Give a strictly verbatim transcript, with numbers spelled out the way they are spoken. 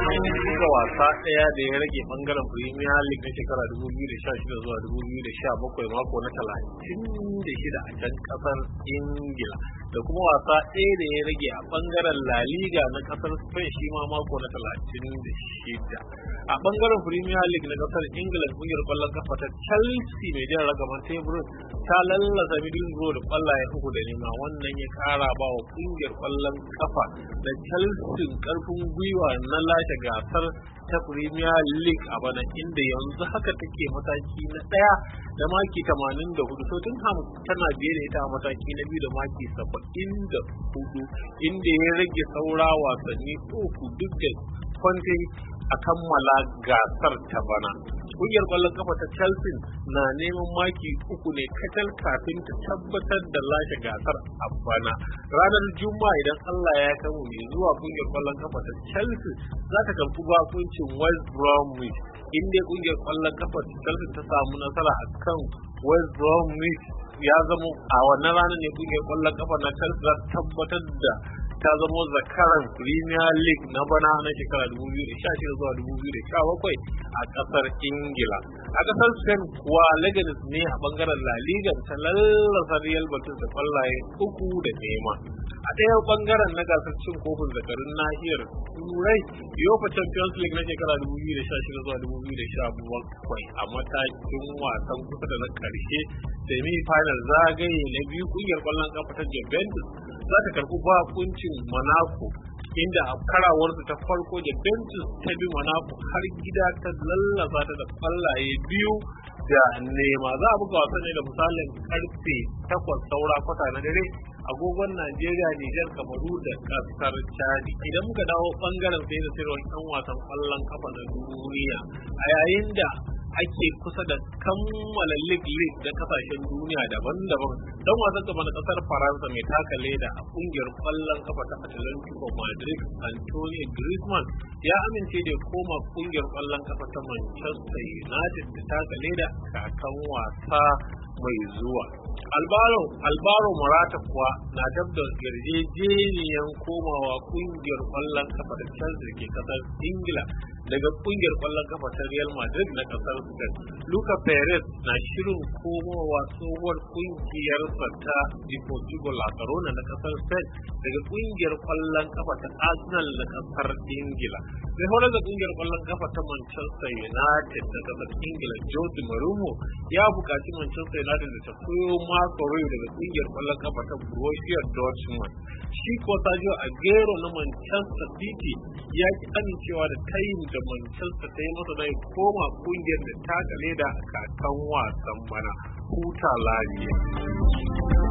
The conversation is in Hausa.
buga wasa ɗaya da ya rage bangaren Premier League na shekara dubu biyu da sha shida zuwa dubu biyu da sha bakwai mako na talatin da shida a can kasar Ingila, da kuma wasa ɗaya da ya rage a bangaren La Liga na kasar Spain shi ma mako na talatin da shida. A bangaren Premier League na kasar Ingila, kungiyar kwallon kafa ta Chelsea mai jan ragaman teburin ta lallasa Middlesbrough da kwallaye uku da nema. Wannan ya kara ba wa kungiyar kwallon kafa da Chelsea karfin gwiwa na lashe gasar ta Premier League a bana, inda yanzu haka take mataki na ɗaya da maki tamanin da hudu. Tottenham tana biye da ita a mataki na biyu da maki saba'in da hudu, inda ya rage saura wasanni uku duk da Conte a kammala gasar ta bana. Kungiyar kwallon kafa ta Chelsea na neman maki uku ne kacal kafin ta tabbatar da lashe gasar a bana. Ranar Juma'a idan Allah ya kamu mai zuwa, kungiyar kwallon kafa ta Chelsea za ta karɓi bakuncin West Bromwich, inda kungiyar kwallon kafa ta Chelsea ta samu nasara a kan West Bromwich ya zama a wannan ranar ne kungiyar kwallon kafa na Chelsea za ta tabbatar da ta zama zakaran Premier League na bana na shekara dubu biyu da sha shida zuwa dubu biyu da sha bakwai a kasar Ingila. A kasar Spain kuwa Leganes ne a bangaren La Liga ta lallasa Real Betis da kwallaye uku da nema. A ɗaya bangaren na gasar cin kofin zakarun nahiyar Turai, UEFA Champions League na shekara dubu biyu da sha shida zuwa dubu biyu da sha bakwai a matakin wasan kusa da na ƙarshe semi-final zagaye na biyu, kungiyar kwallon kafa ta Juventus za ta karɓi bakuncin Monaco, inda a karawarsu ta farko Juventus ta bi Monaco har gida ta lallasa ta da kwallaye biyu da nema. Za a buga wasan ne da misalin karfe takwas saura kwata na dare agogon Najeriya, Nijar, Kamaru da kasar Chad. Idan muka dawo bangaren sai da sayarwar ɗan wasan kwallon kafa na duniya, a yayin da ake kusa da kammala league da kasashen duniya daban-daban, dan wasan gaba na kasar Faransa mai taka leda a kungiyar kwallon kafa ta Atletico Madrid, Antonio Griezmann ya amince da koma kungiyar kwallon kafa ta Manchester United da taka leda kakan wasa mai zuwa. Albaro Albaro Morata kuwa na dab da yarjejeniyan komawa kungiyar kwallon kafa da Chelsea ke kasar Ingila daga kungiyar kwallon kafa ta Real Madrid na kasar Spain. Luka Perez na shirin komowa tsohuwar kungiyarsa ta Deportivo La Corona na kasar Spain daga kungiyar kwallon kafa ta Arsenal na kasar Ingila. Mai horar da kungiyar kwallon kafa ta Manchester United na kasar Ingila, Jose Mourinho, ya buƙaci Manchester United da ta koyo Marco Reus daga kungiyar kwallon kafa ta Borussia Dortmund. Shi ko Sergio Aguero na Manchester City ya ki amincewa da tayin da Manchester ta yi masa da ya koma kungiyar da ta gale da kakan wasan bana. Huta lafiya.